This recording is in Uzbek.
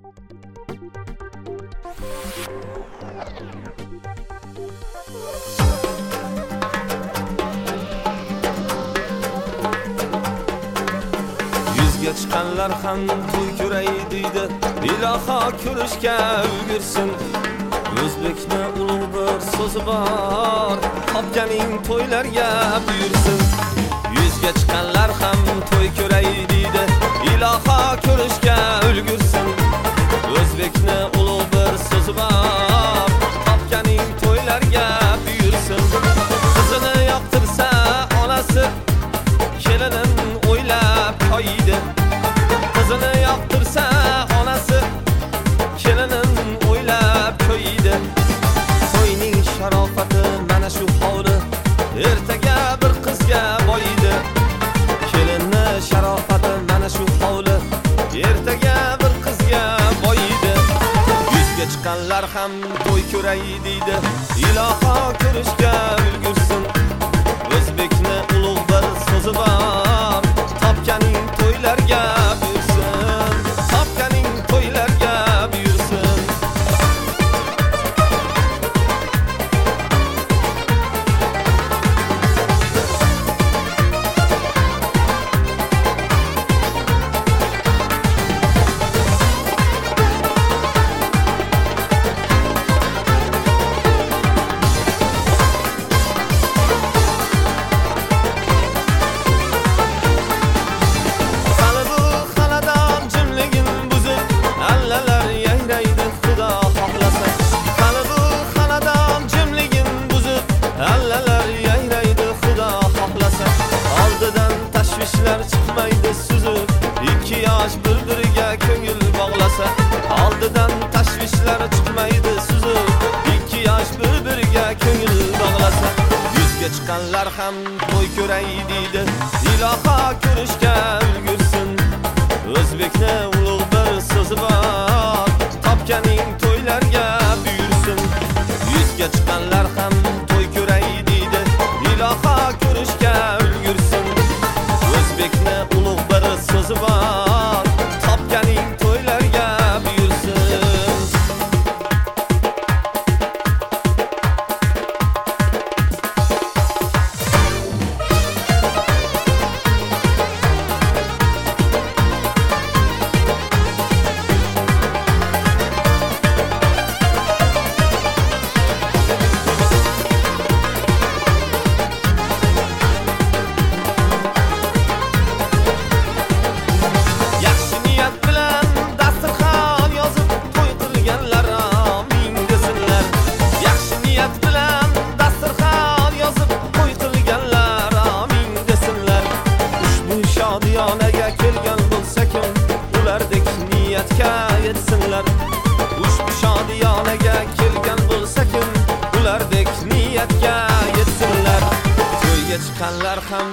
Yuzga chiqqanlar ham to'y ko'ray deydi, iloho ko'rishga ulgursin. O'zbekni ulug' bir so'zi bor, topganing to'ylarga buyursin. Yuzga chiqqanlar ham to'y ko'ray deydi, iloho ko'rishga ulgursin. O'zbekni ulug' bir so'zi bor, topganing to'ylarga buyursin. Qizini yoqtirsa onasi, kelinin o'ylab koydi. Qizini yoqtirsa onasi, kelinin o'ylab koydi. To'yning sharofati mana shu hovli, ertaga bir qizga boyidi. Kelinni sharofati mana shu hovli, ertaga bir qizga boyidi. Yuzga chiqqanlar ham to'y ko'ray deydi, iloho ko'rishga ulgursin. O'zbekni ulug' bir so'zi bor, topganing to'ylarga buyursin. Topganing to'ylarga buyursin. Chiqmaydi suzib, ikki yosh bir-biriga ko'ngil bog'lasa. Oldidan tashvishlar chiqmaydi suzib, ikki yosh bir-biriga ko'ngil bog'lasa. Yuzga chiqqanlar ham to'y ko'ray deydi, iloho ko'rishga ulgursin. O'zbekni ulug' bir so'zi bor, topganing to'ylarga buyursin. Yuzga chiqqanlar ham to'y ko'ray deydi, iloho ko'rishga ulgursin. O'zbekni ulug' bir so'zi bor, topganing to'ylarga buyursin. Shodiyonaga kelgan bo'lsa kim, ulardek niyatga yetsinlar. Ushbu shodiyonaga kelgan bo'lsa kim, ulardek niyatga yetsinlar. To'yga chiqqanlar ham